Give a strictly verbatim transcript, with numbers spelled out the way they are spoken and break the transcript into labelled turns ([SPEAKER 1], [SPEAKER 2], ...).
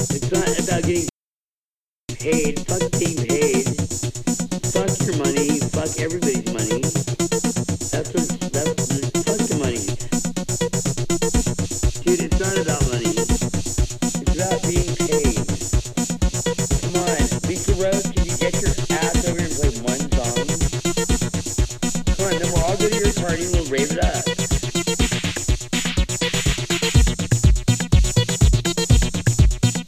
[SPEAKER 1] It's not about getting paid. Fuck getting paid. Fuck your money. Fuck everybody's money. That's what, that's, fuck the money. Dude, it's not about money. It's about being paid. Come on, Lisa Rose, can you get your ass over here and play one song? Come on, then we'll all go to your party and we'll rave it up.